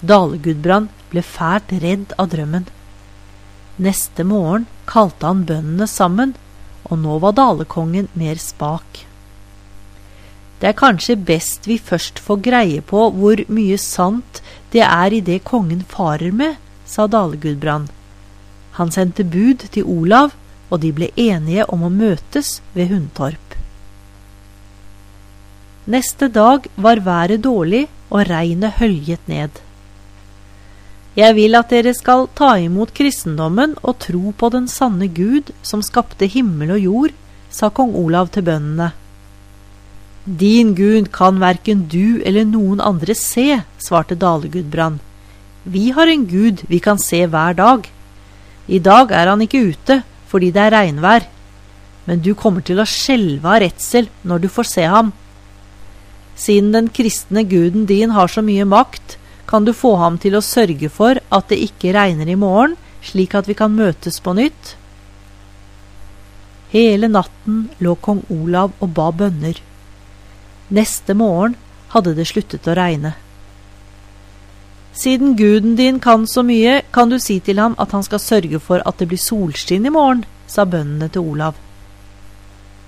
Dale-Gudbrand ble fælt redd av drømmen. Neste morgen kalte han bøndene sammen, og nå var dalekongen mer spak. Det er kanskje best vi først får greie på hvor mye sant det er i det kongen farer med, sa Dale-Gudbrand. Han sendte bud til Olav, og de ble enige om å møtes ved Hundtorp. Neste dag var været dårlig, og regnet høljet ned. Jeg vil at dere skal ta imot kristendommen og tro på den sanne Gud som skapte himmel og jord, sa kong Olav til bøndene. Din Gud kan hverken du eller noen andre se, svarte Dale-Gudbrand. Vi har en Gud vi kan se hver dag. I dag er han ikke ute, fordi det er regnvær. Men du kommer til å skjelve av redsel når du får se ham. Siden den kristne guden din har så mye makt, kan du få ham til å sørge for at det ikke regner i morgen, slik at vi kan møtes på nytt. Hele natten lå kong Olav og ba bønner. Neste morgen hadde det sluttet å regne. Siden guden din kan så mye, kan du si til ham at han skal sørge for at det blir solskinn i morgen, sa bøndene til Olav.